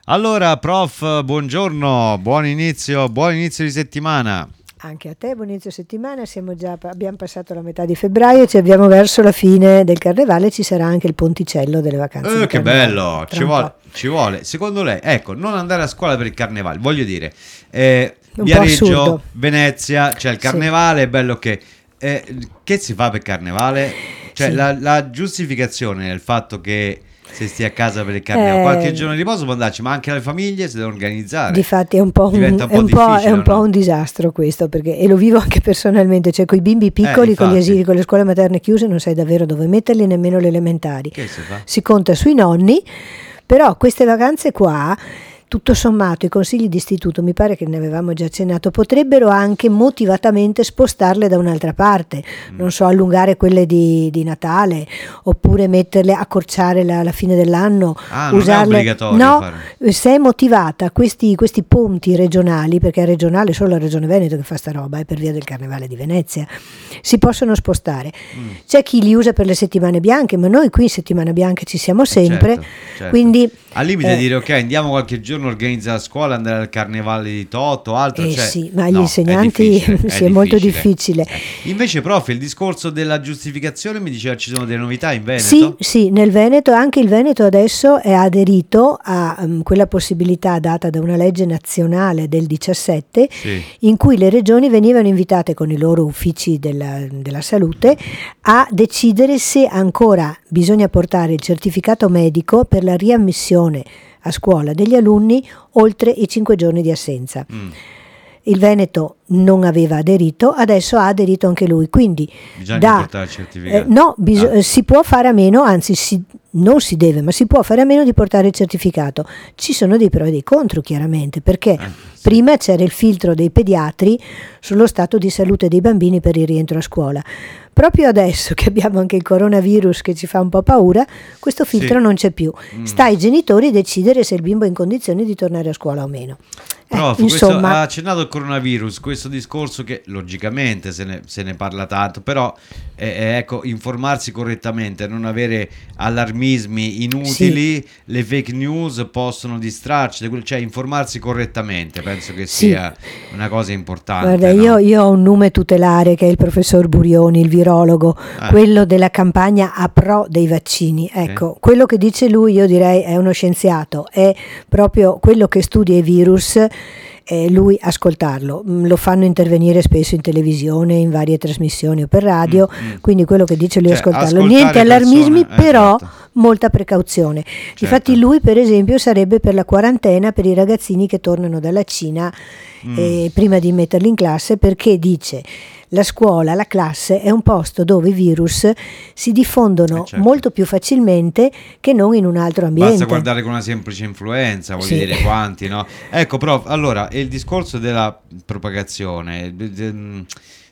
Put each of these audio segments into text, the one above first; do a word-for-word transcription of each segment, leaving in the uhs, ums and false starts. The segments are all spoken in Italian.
Allora, prof, buongiorno, buon inizio, buon inizio di settimana. Anche a te, buon inizio settimana. Siamo già, abbiamo passato la metà di febbraio, ci avviamo verso la fine del carnevale, ci sarà anche il ponticello delle vacanze. Eh, di che carnevale, bello, tra ci un vuole, po'. ci vuole. Secondo lei, ecco, non andare a scuola per il carnevale, voglio dire, eh, Un po' Viareggio, assurdo. Venezia, c'è il Sì. carnevale, è bello che... eh, che si fa per carnevale? Cioè, Sì. la, la giustificazione del fatto che se stia a casa per il carnevale, Eh, qualche giorno di riposo può andarci, ma anche le famiglie si devono organizzare. Difatti è un po' un, Diventa un è po' un, po', è difficile, un po' no? un disastro questo, perché, e lo vivo anche personalmente, cioè con i bimbi piccoli, con gli infatti. asili, con le scuole materne chiuse, non sai davvero dove metterli, nemmeno le elementari. Che si fa? Si conta sui nonni, però queste vacanze qua, tutto sommato, i consigli di istituto, mi pare che ne avevamo già accennato, potrebbero anche motivatamente spostarle da un'altra parte, Mm. non so, allungare quelle di, di Natale, oppure metterle, accorciare la, la fine dell'anno, Ah, non è usarle. obbligatorio No, fare. se è motivata, questi, questi ponti regionali, perché è regionale solo la Regione Veneto che fa sta roba, è per via del Carnevale di Venezia, si possono spostare. Mm. C'è chi li usa per le settimane bianche, ma noi qui in settimana bianca ci siamo sempre, Certo, certo. quindi Al limite eh, dire ok, andiamo qualche giorno, organizza la scuola, andare al carnevale di Toto, altro, eh cioè, sì, ma agli no, insegnanti è difficile, sì, è molto difficile. Eh. Invece, prof, il discorso della giustificazione mi diceva ci sono delle novità in Veneto? Sì, sì, nel Veneto, anche il Veneto adesso è aderito a um, quella possibilità data da una legge nazionale del diciassette, Sì. in cui le regioni venivano invitate con i loro uffici della, della salute a decidere se ancora bisogna portare il certificato medico per la riammissione a scuola degli alunni oltre i cinque giorni di assenza. Mm. Il Veneto non aveva aderito, adesso ha aderito anche lui, quindi Bisogna da, portare il certificato. eh, no, bis- Ah. si può fare a meno, anzi si, non si deve, ma si può fare a meno di portare il certificato. Ci sono dei pro e dei contro, chiaramente, perché Eh, sì. prima c'era il filtro dei pediatri sullo stato di salute dei bambini per il rientro a scuola. Proprio adesso che abbiamo anche il coronavirus che ci fa un po' paura, questo filtro Sì. non c'è più. Mm. Sta ai genitori decidere se il bimbo è in condizioni di tornare a scuola o meno. Eh, Prof, questo, insomma, ha accennato il coronavirus, questo discorso che logicamente se ne, se ne parla tanto, però eh, eh, ecco, informarsi correttamente, non avere allarmismi inutili, le fake news possono distrarci, cioè informarsi correttamente, penso che Sì. sia una cosa importante. guarda, no? io, io ho un nome tutelare che è il professor Burioni, il virologo, Ah. quello della campagna a pro dei vaccini. Ecco, quello che dice lui io direi è uno scienziato, è proprio quello che studia i virus. Eh, lui ascoltarlo, Mm, lo fanno intervenire spesso in televisione, in varie trasmissioni o per radio, Mm, mm. quindi quello che dice lui è Cioè, ascoltarlo. ascoltare Niente allarmismi, persone, eh, però certo. molta precauzione. Infatti lui per esempio sarebbe per la quarantena per i ragazzini che tornano dalla Cina Mm. eh, prima di metterli in classe, perché dice la scuola, la classe è un posto dove i virus si diffondono Eh, certo. molto più facilmente che non in un altro ambiente. Basta guardare con una semplice influenza, voglio Sì. dire quanti, no? Ecco, prof, allora, il discorso della propagazione d- d-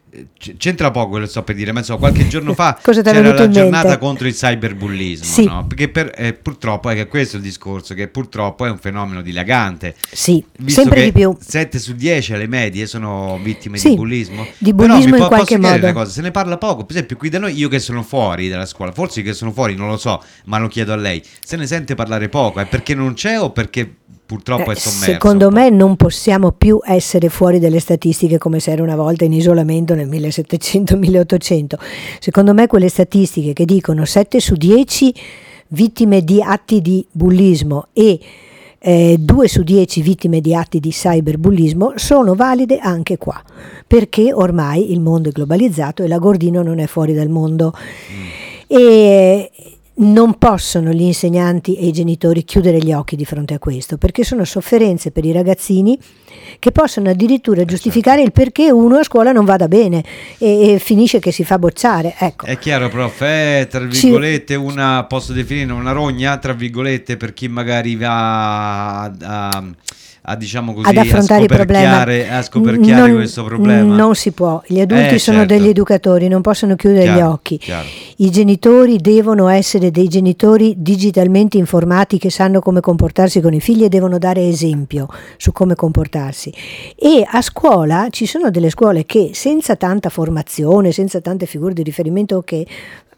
c- c'entra poco quello che sto per dire, ma insomma, qualche giorno fa Cosa ti è c'era venuto la in mente? giornata contro il cyberbullismo, Sì. no? Perché per, eh, purtroppo è che questo è il discorso, che purtroppo è un fenomeno dilagante. Sì, Visto sempre che di più. sette su dieci alle medie sono vittime Sì, di bullismo. di Però bullismo vi in po- qualche posso chiedere modo. una cosa, se ne parla poco, per esempio qui da noi, io che sono fuori dalla scuola, forse che sono fuori non lo so, ma lo chiedo a lei, se ne sente parlare poco, è perché non c'è o perché purtroppo Eh, è sommerso? Secondo un po'? me non possiamo più essere fuori dalle statistiche come se era una volta in isolamento nel millesettecento milleottocento. Secondo me quelle statistiche che dicono sette su dieci vittime di atti di bullismo e eh, due su dieci vittime di atti di cyberbullismo sono valide anche qua, perché ormai il mondo è globalizzato e l'Agordino non è fuori dal mondo. E non possono gli insegnanti e i genitori chiudere gli occhi di fronte a questo, perché sono sofferenze per i ragazzini che possono addirittura giustificare il perché uno a scuola non vada bene e, e finisce che si fa bocciare. Ecco. È chiaro, prof, è tra virgolette una, posso definire una rogna, tra virgolette, per chi magari va a, a, a diciamo così, ad affrontare a il problema. scoperchiare, a scoperchiare non, questo problema. Non si può, gli adulti Eh, sono certo. degli educatori, non possono chiudere Chiaro, gli occhi. chiaro. I genitori devono essere dei genitori digitalmente informati che sanno come comportarsi con i figli e devono dare esempio su come comportarsi. E a scuola ci sono delle scuole che senza tanta formazione, senza tante figure di riferimento che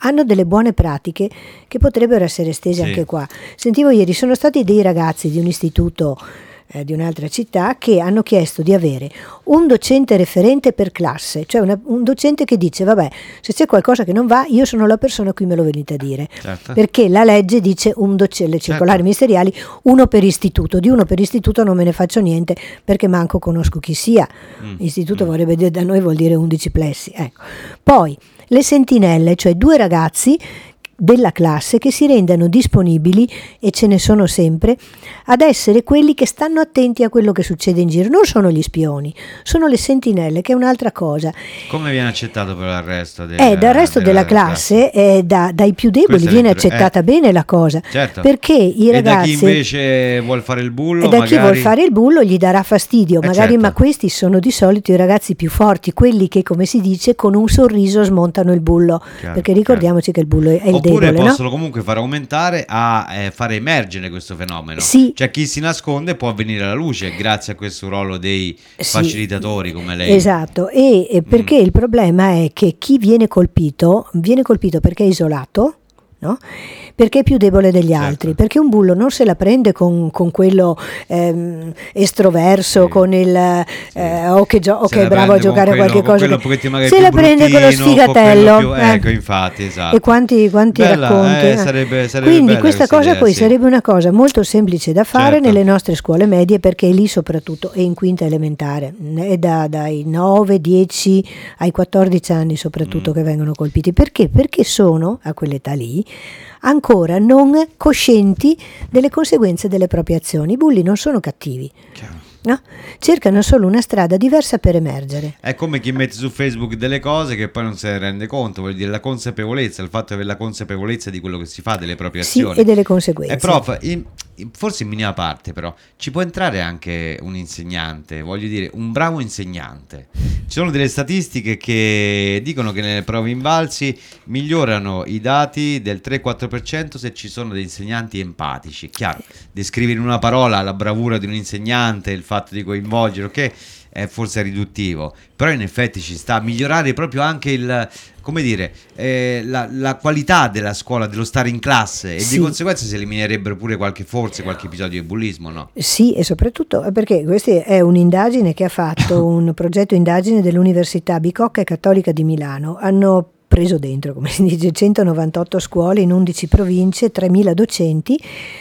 hanno delle buone pratiche che potrebbero essere estese sì. anche qua. Sentivo ieri, sono stati dei ragazzi di un istituto eh, di un'altra città che hanno chiesto di avere un docente referente per classe, cioè una, un docente che dice vabbè, se c'è qualcosa che non va io sono la persona a cui me lo venite a dire, certo. perché la legge dice un docente, le circolari certo. ministeriali, uno per istituto, di uno per istituto non me ne faccio niente perché manco conosco chi sia, mm. istituto mm. vorrebbe dire da noi vuol dire undici plessi, ecco. Poi le sentinelle, cioè due ragazzi della classe che si rendano disponibili, e ce ne sono sempre, ad essere quelli che stanno attenti a quello che succede in giro. Non sono gli spioni, sono le sentinelle, che è un'altra cosa. Come viene accettato per l'arresto? Del, eh, dal resto della, della classe, classe. Eh, da, dai più deboli viene accettata eh. bene la cosa, certo. perché i ragazzi... E da chi invece vuol fare il bullo? E da magari... chi vuol fare il bullo gli darà fastidio, eh, magari, certo. ma questi sono di solito i ragazzi più forti, quelli che, come si dice, con un sorriso smontano il bullo, chiaro, perché ricordiamoci chiaro. che il bullo è il Oppure debole, possono no? comunque far aumentare a eh, fare emergere questo fenomeno. Sì. Cioè chi si nasconde può venire alla luce grazie a questo ruolo dei sì. facilitatori come lei. Esatto, e, e perché mm. il problema è che chi viene colpito viene colpito perché è isolato, no? Perché è più debole degli certo. altri, perché un bullo non se la prende con, con quello ehm, estroverso, sì. con il sì. eh, o che, gio- o che è bravo a giocare quello, a qualche cosa, che, se la prende con lo sfigatello, più, eh. ecco infatti, esatto. E quanti, quanti bella, racconti eh, sarebbe, sarebbe quindi questa cosa idea, poi sì. sarebbe una cosa molto semplice da fare certo. nelle nostre scuole medie, perché è lì soprattutto, è in quinta elementare, è da, dai nove dieci ai quattordici anni soprattutto mm. che vengono colpiti. Perché? Perché sono a quell'età lì ancora non coscienti delle conseguenze delle proprie azioni. I bulli non sono cattivi, no? Cercano solo una strada diversa per emergere. È come chi mette su Facebook delle cose che poi non se ne rende conto, vuol dire la consapevolezza, il fatto di avere la consapevolezza di quello che si fa, delle proprie azioni. Sì, e delle conseguenze. E prof, in, in, forse in minima parte però, ci può entrare anche un insegnante, voglio dire, un bravo insegnante. Ci sono delle statistiche che dicono che nelle prove invalsi migliorano i dati del tre quattro per cento se ci sono dei insegnanti empatici. Chiaro, descrivere in una parola la bravura di un insegnante, il fatto di coinvolgere, ok, è forse riduttivo, però in effetti ci sta a migliorare proprio anche il, come dire, eh, la, la qualità della scuola, dello stare in classe, e sì. di conseguenza si eliminerebbero pure qualche, forse qualche episodio di bullismo, no? Sì, e soprattutto perché questa è un'indagine che ha fatto un progetto indagine dell'Università Bicocca e Cattolica di Milano. Hanno preso dentro, come si dice, centonovantotto scuole in undici province, tremila docenti,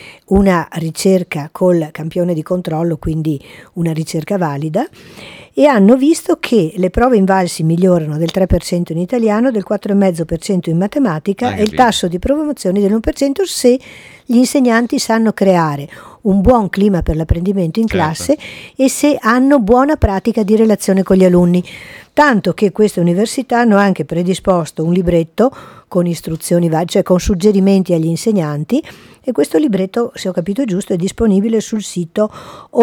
una ricerca col campione di controllo, quindi una ricerca valida, e hanno visto che le prove invalsi migliorano del tre per cento in italiano, del quattro virgola cinque per cento in matematica e il tasso di promozioni dell'uno per cento se gli insegnanti sanno creare un buon clima per l'apprendimento in certo. classe e se hanno buona pratica di relazione con gli alunni. Tanto che queste università hanno anche predisposto un libretto con istruzioni varie, cioè con suggerimenti agli insegnanti, e questo libretto, se ho capito giusto, è disponibile sul sito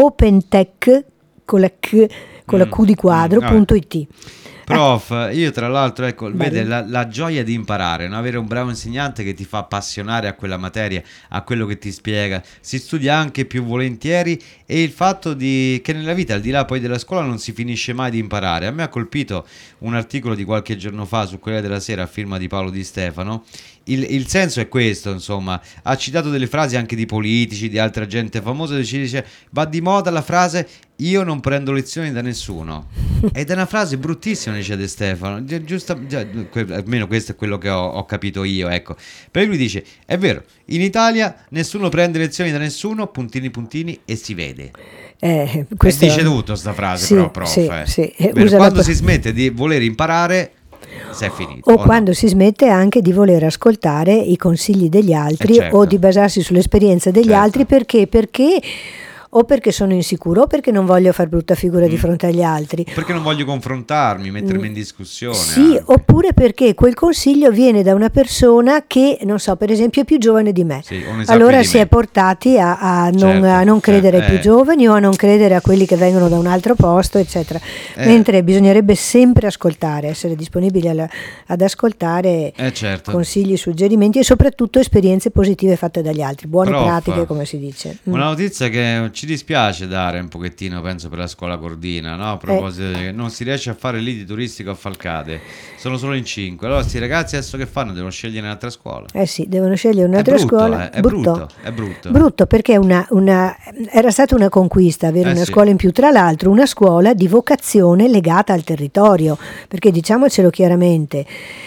OpenTech con la Q, con la Q di quadro, mm, punto it. Prof, io tra l'altro, ecco, vede la, la gioia di imparare, no? Avere un bravo insegnante che ti fa appassionare a quella materia, a quello che ti spiega, si studia anche più volentieri, e il fatto di che nella vita, al di là poi della scuola, non si finisce mai di imparare. A me ha colpito un articolo di qualche giorno fa su Corriere della Sera a firma di Paolo Di Stefano. Il, il senso è questo, insomma, ha citato delle frasi anche di politici, di altra gente famosa, e ci dice, va di moda la frase io non prendo lezioni da nessuno, ed è una frase bruttissima, dice De Stefano, giusto, almeno questo è quello che ho, ho capito io, ecco. Perché lui dice, è vero, in Italia nessuno prende lezioni da nessuno, puntini puntini, e si vede. Eh, questo... dice tutto sta frase, sì, però, prof. Sì, eh. sì. Quando la... si smette di voler imparare, si è finito. O, o quando no? si smette anche di voler ascoltare i consigli degli altri, eh certo. o di basarsi sull'esperienza degli certo. altri, perché? Perché o perché sono insicuro, o perché non voglio far brutta figura mm. di fronte agli altri, perché non voglio confrontarmi, mettermi mm. in discussione, sì, anche. Oppure perché quel consiglio viene da una persona che, non so, per esempio è più giovane di me, sì, allora di si me. è portati a, a, non, certo, a non credere certo. ai più eh. giovani, o a non credere a quelli che vengono da un altro posto, eccetera, eh. mentre bisognerebbe sempre ascoltare, essere disponibili alla, ad ascoltare eh, certo. consigli, suggerimenti e soprattutto esperienze positive fatte dagli altri, buone Prof, pratiche, come si dice. Una notizia che ci dispiace dare un pochettino, penso, per la scuola Cordina, no? A proposito, eh. non si riesce a fare lì di turistico a Falcade, sono solo in cinque. Allora questi ragazzi adesso che fanno? Devono scegliere un'altra scuola. Eh sì, devono scegliere un'altra è brutto, scuola. Eh, è brutto, brutto, è brutto. Brutto perché una, una, era stata una conquista avere eh una sì. scuola in più, tra l'altro una scuola di vocazione legata al territorio, perché diciamocelo chiaramente,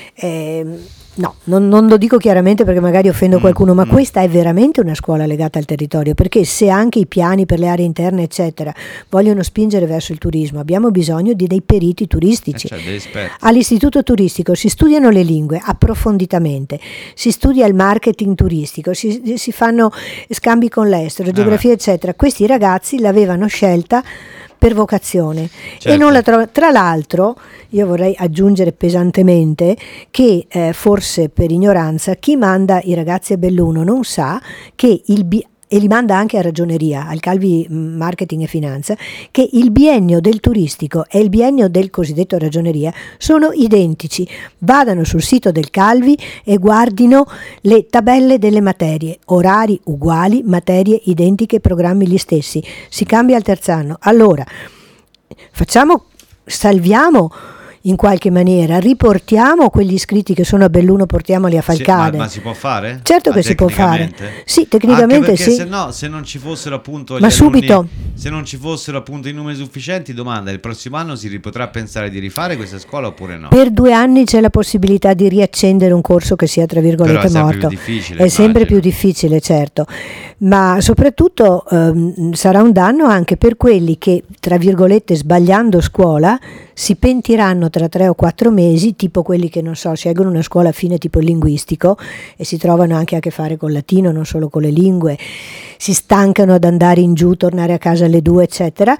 eh, no, non, non lo dico chiaramente perché magari offendo qualcuno, ma mm. questa è veramente una scuola legata al territorio, perché se anche i piani per le aree interne eccetera vogliono spingere verso il turismo, abbiamo bisogno di dei periti turistici. Eh cioè, all'istituto turistico si studiano le lingue approfonditamente, si studia il marketing turistico, si, si fanno scambi con l'estero, geografia eh eccetera. Questi ragazzi l'avevano scelta per vocazione, certo. E non la tro- tra l'altro io vorrei aggiungere pesantemente che eh, forse per ignoranza chi manda i ragazzi a Belluno non sa che il bi- e li manda anche a Ragioneria, al Calvi Marketing e Finanza, che il biennio del turistico e il biennio del cosiddetto Ragioneria sono identici. Vadano sul sito del Calvi e guardino le tabelle delle materie, orari uguali, materie identiche, programmi gli stessi. Si cambia al terzo anno. Allora, facciamo, salviamo in qualche maniera, riportiamo quegli iscritti che sono a Belluno, portiamoli a Falcade. Sì, ma, ma si può fare? Certo ah, che si può fare. Sì, tecnicamente Anche sì. Se no, se non ci fossero appunto gli ma alunni, subito. se non ci fossero appunto i numeri sufficienti, domanda, il prossimo anno si potrà pensare di rifare questa scuola oppure no? Per due anni c'è la possibilità di riaccendere un corso che sia tra virgolette Però è morto. Più difficile, è immagino. sempre più difficile, certo, ma soprattutto ehm, sarà un danno anche per quelli che tra virgolette sbagliando scuola si pentiranno tra tre o quattro mesi, tipo quelli che non so, scelgono una scuola affine tipo il linguistico e si trovano anche a che fare col latino, non solo con le lingue, si stancano ad andare in giù, tornare a casa alle due, eccetera.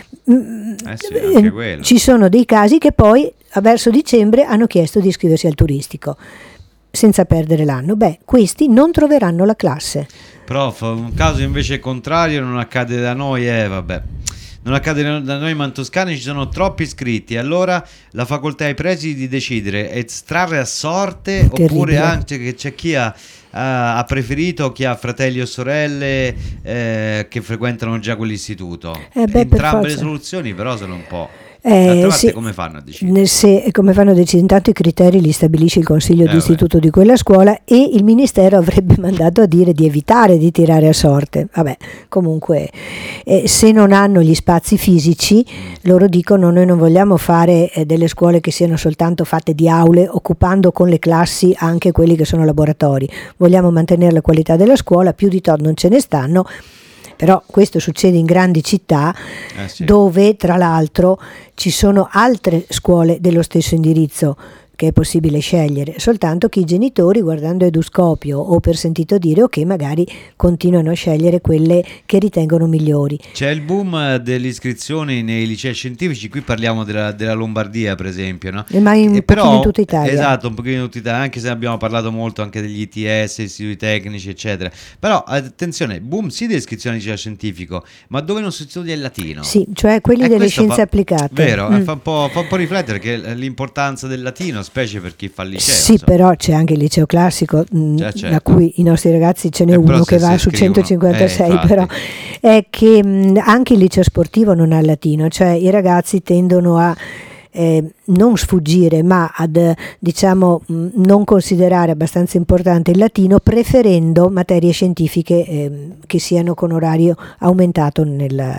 Eh sì, anche quello. Ci sono dei casi che poi verso dicembre hanno chiesto di iscriversi al turistico senza perdere l'anno. Beh, questi non troveranno la classe. Prof, un caso invece contrario non accade da noi, eh vabbè. Non accade da noi mantoscani, ci sono troppi iscritti, allora la facoltà ha i presidi di decidere estrarre a sorte. Terribile. Oppure anche che c'è chi ha, ha, ha preferito, chi ha fratelli o sorelle eh, che frequentano già quell'istituto. Eh beh, Entrambe le soluzioni però sono un po'. Eh, sì, come fanno a decidere? Se, come fanno a decidere? Intanto i criteri li stabilisce il consiglio eh, d'istituto beh. di quella scuola e il ministero avrebbe mandato a dire di evitare di tirare a sorte. Vabbè, comunque eh, se non hanno gli spazi fisici loro dicono noi non vogliamo fare eh, delle scuole che siano soltanto fatte di aule occupando con le classi anche quelli che sono laboratori, vogliamo mantenere la qualità della scuola, più di tot non ce ne stanno. Però questo succede in grandi città eh sì. dove tra l'altro ci sono altre scuole dello stesso indirizzo che è possibile scegliere, soltanto che i genitori guardando Eduscopio o per sentito dire ok magari continuano a scegliere quelle che ritengono migliori. C'è il boom delle iscrizioni nei licei scientifici, qui parliamo della, della Lombardia per esempio, no? E ma in, un però, pochino in tutta Italia. Esatto, un pochino in tutta Italia, anche se abbiamo parlato molto anche degli I T S, istituti tecnici eccetera, però attenzione, boom sì delle iscrizioni al liceo scientifico, ma dove non si studia il latino? Sì, cioè quelli e delle scienze fa, applicate. Vero, mm. fa, un po', fa un po' riflettere che l'importanza del latino, specie per chi fa il liceo. Sì, insomma. Però c'è anche il liceo classico, mh, cioè, certo. da cui i nostri ragazzi ce n'è eh, uno che va su centocinquantasei, eh, però è che mh, anche il liceo sportivo non ha il latino, cioè i ragazzi tendono a eh, non sfuggire, ma ad diciamo mh, non considerare abbastanza importante il latino, preferendo materie scientifiche eh, che siano con orario aumentato nel,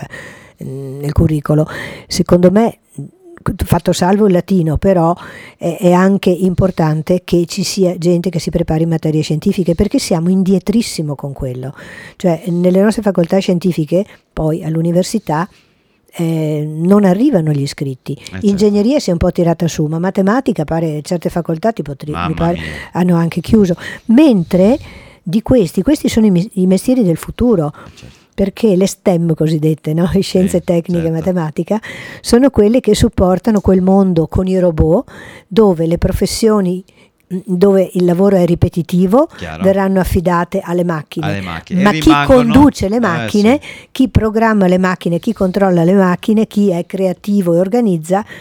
nel curricolo. Secondo me, fatto salvo il latino, però è, è anche importante che ci sia gente che si prepari in materie scientifiche, perché siamo indietrissimo con quello, cioè nelle nostre facoltà scientifiche poi all'università eh, non arrivano gli iscritti. eh, certo. Ingegneria si è un po' tirata su, ma matematica pare certe facoltà tipo tri- mi pare, hanno anche chiuso, mentre di questi questi sono i, i mestieri del futuro. certo. Perché le STEM cosiddette, no? Scienze sì, tecniche e certo. matematica, sono quelle che supportano quel mondo con i robot dove le professioni, dove il lavoro è ripetitivo, Chiaro. verranno affidate alle macchine. Alle macchine. Ma e chi rimangono... conduce le macchine, eh, sì. chi programma le macchine, chi controlla le macchine, chi è creativo e organizza,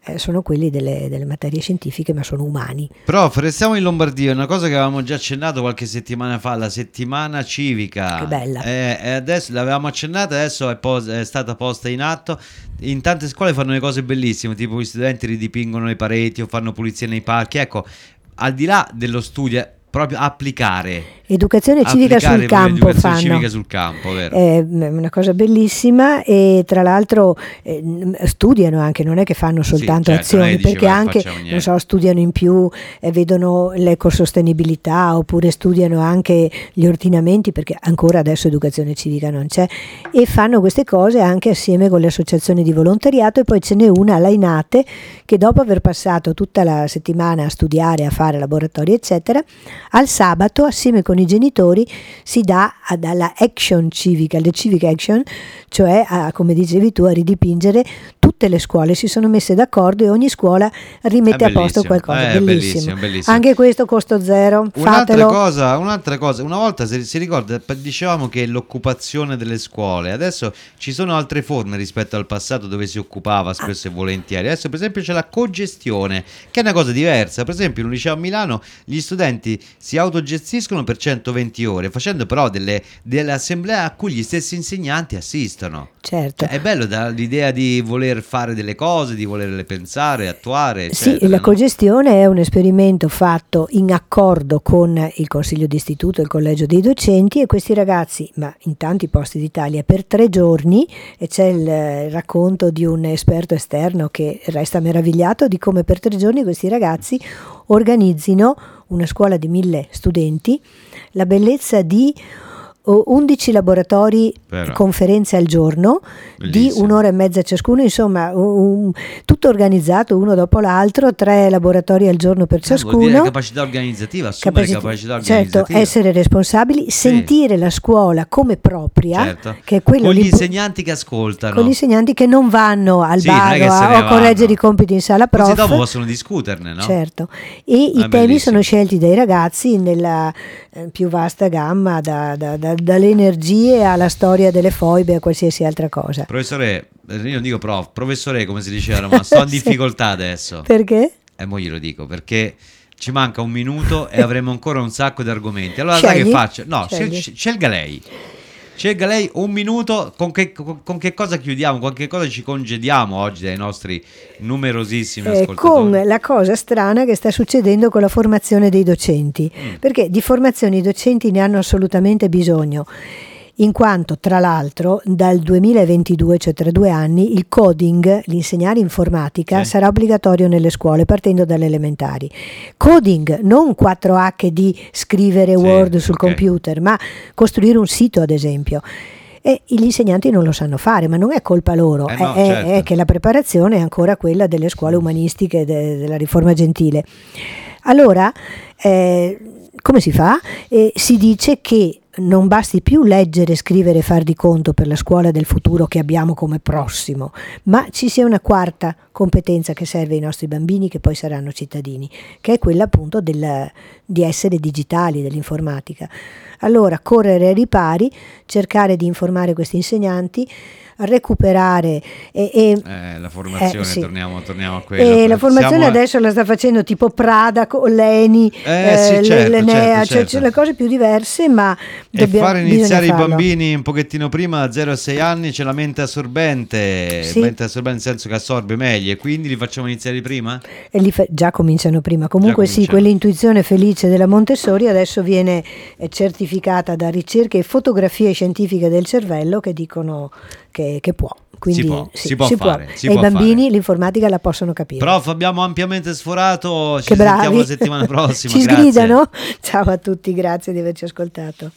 eh, sono quelli delle, delle materie scientifiche, ma sono umani. Prof, restiamo in Lombardia, una cosa che avevamo già accennato qualche settimana fa, la settimana civica. Che bella. Eh, eh, adesso l'avevamo accennata, adesso è, pos- è stata posta in atto. In tante scuole fanno le cose bellissime, tipo gli studenti ridipingono le pareti o fanno pulizia nei parchi. Ecco, al di là dello studio, proprio applicare Educazione civica sul campo educazione fanno. civica sul campo, vero? È una cosa bellissima, e tra l'altro eh, studiano anche, non è che fanno soltanto Sì, certo, azioni, lei diceva, perché anche facciamo niente. non so, studiano in più, eh, vedono l'ecosostenibilità, oppure studiano anche gli ordinamenti, perché ancora adesso educazione civica non c'è, e fanno queste cose anche assieme con le associazioni di volontariato. E poi ce n'è una, l'Ainate, che dopo aver passato tutta la settimana a studiare, a fare laboratori eccetera, al sabato assieme con i genitori si dà alla action civica, alle civic action, cioè a, come dicevi tu, a ridipingere. Tutte le scuole si sono messe d'accordo e ogni scuola rimette a posto qualcosa. Eh, bellissimo. bellissimo, bellissimo. Anche questo costo zero. Un'altra Fatelo. cosa, un'altra cosa, una volta si, si ricorda, dicevamo che l'occupazione delle scuole, adesso ci sono altre forme rispetto al passato dove si occupava spesso e volentieri. Adesso per esempio c'è la cogestione, che è una cosa diversa. Per esempio in un liceo a Milano gli studenti si autogestiscono per centoventi ore, facendo però delle, delle assemblee a cui gli stessi insegnanti assistono. Certo. Cioè, è bello da, l'idea di voler fare delle cose, di volerle pensare, attuare, Sì, eccetera, la no? cogestione è un esperimento fatto in accordo con il consiglio d'istituto e il collegio dei docenti, e questi ragazzi, ma in tanti posti d'Italia, per tre giorni, e c'è il, il racconto di un esperto esterno che resta meravigliato di come per tre giorni questi ragazzi organizzino una scuola di mille studenti, la bellezza di undici laboratori, Però. conferenze al giorno, Bellissimo. di un'ora e mezza ciascuno, insomma un, un, tutto organizzato uno dopo l'altro, tre laboratori al giorno per Eh, vuol ciascuno. dire capacità organizzativa, assumere Capacit- capacità organizzativa. certo, essere responsabili, sentire la scuola come propria, Certo. che è quello con gli lì, insegnanti che ascoltano, con gli insegnanti che non vanno al Sì, non è bar che se ne a, o a correggere vanno. i compiti in sala così prof. dopo possono discuterne, no? Certo, e i temi bellissimo. sono scelti dai ragazzi nella eh, più vasta gamma, da, da, da, dalle energie alla storia delle foibe a qualsiasi altra cosa. Professore, io non dico prof, professore come si diceva, ma sto in Sì. difficoltà adesso. Perché? E mo glielo dico, perché ci manca un minuto e avremo ancora un sacco di argomenti. Allora sai che Scegli? faccio? No, Scegli. scel- scelga lei. Scelga lei un minuto, con che, con, con che cosa chiudiamo, con che cosa ci congediamo oggi dai nostri numerosissimi Eh, ascoltatori. con la cosa strana che sta succedendo con la formazione dei docenti, Mm. perché di formazione i docenti ne hanno assolutamente bisogno, in quanto tra l'altro dal duemilaventidue, cioè tra due anni, il coding, l'insegnare informatica, Sì. sarà obbligatorio nelle scuole partendo dalle elementari. Coding, non quattro acche di scrivere Sì, Word sul ok. computer, ma costruire un sito ad esempio. E gli insegnanti non lo sanno fare, ma non è colpa loro, Eh è, no, è- certo. è che la preparazione è ancora quella delle scuole umanistiche de- della riforma gentile. Allora, eh, come si fa? Eh, si dice che non basti più leggere, scrivere e far di conto per la scuola del futuro che abbiamo come prossimo, ma ci sia una quarta competenza che serve ai nostri bambini, che poi saranno cittadini, che è quella appunto del, di essere digitali, dell'informatica. Allora, correre ai ripari, cercare di informare questi insegnanti, recuperare e, e Eh, la formazione, eh, sì. torniamo, torniamo a quello. E la formazione Siamo a- adesso la sta facendo tipo Prada, con l'Eni, Eh, sì, certo, l'Enea, certo, cioè certo. c'è le cose più diverse, ma E dobbiamo, fare iniziare i bisogna farlo. bambini un pochettino prima, da zero a sei anni, c'è la mente assorbente, Sì. mente assorbente nel senso che assorbe meglio, e quindi li facciamo iniziare prima? E li fa- già cominciano prima. Comunque Già sì, cominciano. quell'intuizione felice della Montessori adesso viene eh, certificata da ricerche e fotografie scientifiche del cervello che dicono che, che può. Quindi Si può, sì, si può fare, si e può i bambini fare. l'informatica la possono capire. Prof, abbiamo ampiamente sforato, ci Che bravi. sentiamo la settimana prossima. Ci grazie. sgridano? Ciao a tutti, grazie di averci ascoltato.